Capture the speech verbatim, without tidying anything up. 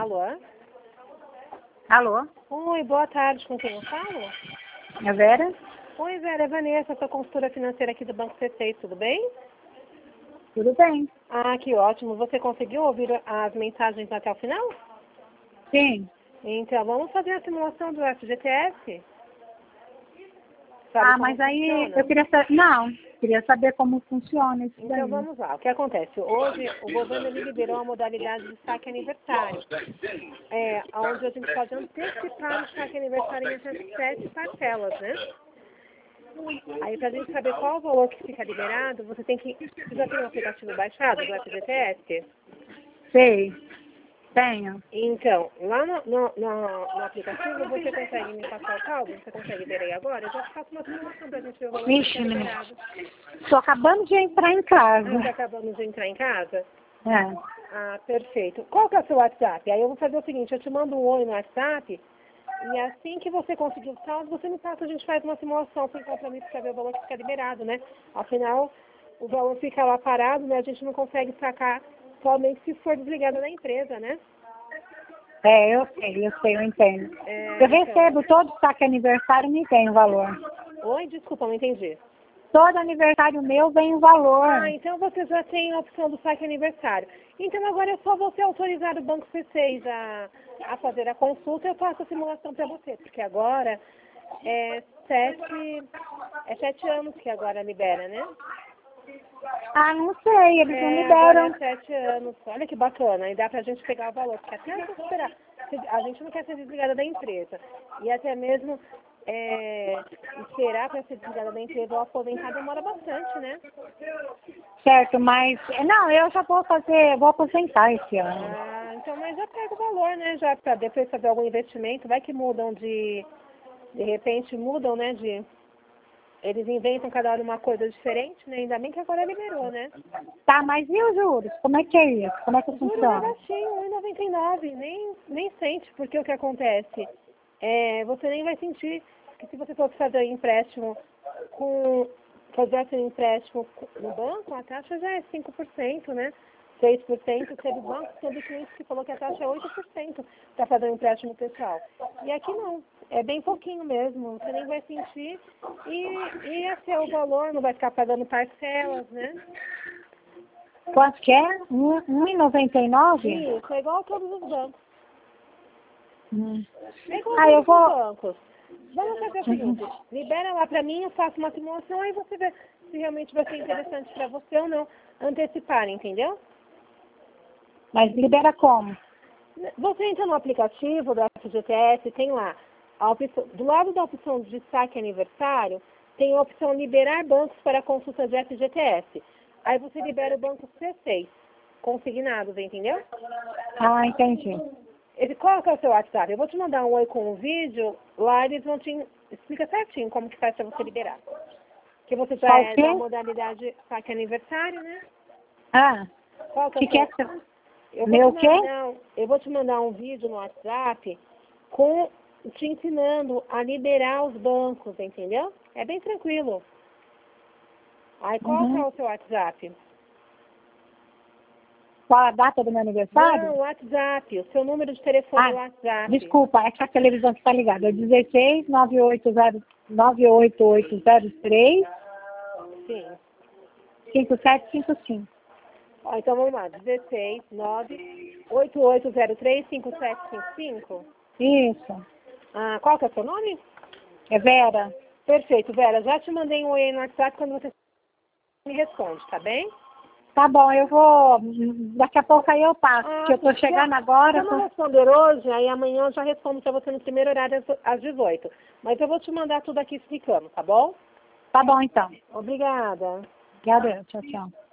Alô? Alô? Oi, boa tarde. Com quem eu falo? É Vera? Oi, Vera. É Vanessa, sou consultora financeira aqui do Banco C seis, tudo bem? Tudo bem. Ah, que ótimo. Você conseguiu ouvir as mensagens até o final? Sim. Então, vamos fazer a simulação do F G T S? Ah, mas aí eu queria saber... Não, queria saber como funciona isso Então daí. vamos lá, o que acontece? Hoje o governo ele liberou a modalidade de saque aniversário, é, onde a gente pode antecipar o saque aniversário em até sete parcelas, né? Aí pra gente saber qual o valor que fica liberado, você tem que. Você já tem o aplicativo baixado do F G T S? Sei. Tenho. Então, lá no, no, no, no aplicativo você consegue me passar o saldo? Você consegue ver aí agora? Eu já faço uma simulação pra gente ver o valor que Vixe, fica liberado. estou acabando de entrar em casa. Ah, tá acabando de entrar em casa? É. Ah, perfeito. Qual que é o seu WhatsApp? Aí eu vou fazer o seguinte, eu te mando um oi no WhatsApp e assim que você conseguir o saldo, você me passa, a gente faz uma simulação sem compromisso para ver o valor que fica liberado, né? Afinal, o valor fica lá parado, né? A gente não consegue sacar somente se for desligado da empresa, né? É, eu sei, eu sei, eu entendo. É, Eu então... recebo todo saque aniversário, me tem o valor. Oi, desculpa, não entendi. Todo aniversário meu vem o valor. Ah, então você já tem a opção do saque aniversário. Então agora é só você autorizar o Banco C seis a, a fazer a consulta e eu faço a simulação para você, porque agora é sete, é sete anos que agora libera, né? Ah, não sei, eles não É, agora liberam. é sete anos. Olha que bacana, e dá pra gente pegar o valor, porque até a gente esperar. A gente não quer ser desligada da empresa. E até mesmo é, esperar para ser desligada da empresa ou aposentar demora bastante, né? Certo, mas... Não, eu já vou fazer... Vou aposentar esse ano. Ah, então, mas já pega o valor, né? Já para depois fazer algum investimento, vai que mudam de... De repente mudam, né? De... Eles inventam cada hora uma coisa diferente, né? Ainda bem que agora liberou, né? Tá, mas e os juros? Como é que é isso? Como é que O juro é funciona? baixinho, um vírgula noventa e nove, nem, nem sente, porque o que acontece? É, você nem vai sentir que se você for fazer empréstimo com, fazer um empréstimo no banco, a taxa já é cinco por cento, né? seis por cento, teve banco, teve cliente que falou que a taxa é oito por cento para fazer um empréstimo pessoal. E aqui não, é bem pouquinho mesmo, você nem vai sentir e, e assim, o valor não vai ficar pagando parcelas, né? Quanto que é? um vírgula noventa e nove? Isso, é igual a todos os bancos. Hum. É igual a Ah, eu todos os vou... bancos. Vamos fazer o seguinte, libera lá para mim, eu faço uma simulação, aí você vê se realmente vai ser interessante para você ou não antecipar, entendeu? Mas libera como? Você entra no aplicativo do F G T S, tem lá, a opção, do lado da opção de saque aniversário, tem a opção liberar bancos para consulta de F G T S. Aí você libera o banco C seis, consignados, entendeu? Ah, entendi. Ele, qual que é o seu WhatsApp? Eu vou te mandar um oi com um vídeo, lá eles vão te explica certinho como que faz para você liberar. Que você já Qual é que da é? modalidade saque aniversário, né? Ah, Qual o que é o que que é? seu... Eu vou, te Meu quê? mandar, eu vou te mandar um vídeo no WhatsApp com, te ensinando a liberar os bancos, entendeu? É bem tranquilo. Aí qual que é Uhum. o seu WhatsApp? Qual a data do meu aniversário? Não, WhatsApp, o seu número de telefone do Ah, WhatsApp. desculpa, é que a televisão que está ligada. É dezesseis, nove oito zero, nove oito oito zero três, Sim. cinco sete cinco cinco. Ó, então vamos lá, dezesseis, nove, oito oito zero três, cinco sete cinco cinco. Isso. Ah, qual que é o seu nome? É Vera. Perfeito, Vera. Já te mandei um oi aí no WhatsApp quando você me responde, tá bem? Tá bom, eu vou... Daqui a pouco aí eu passo, Ah, porque eu tô sim. chegando Se agora. eu não Tô... responder hoje, aí amanhã eu já respondo pra você no primeiro horário às às dezoito. Mas eu vou te mandar tudo aqui explicando, tá bom? Tá bom, então. Obrigada. Obrigada. Tchau, tchau.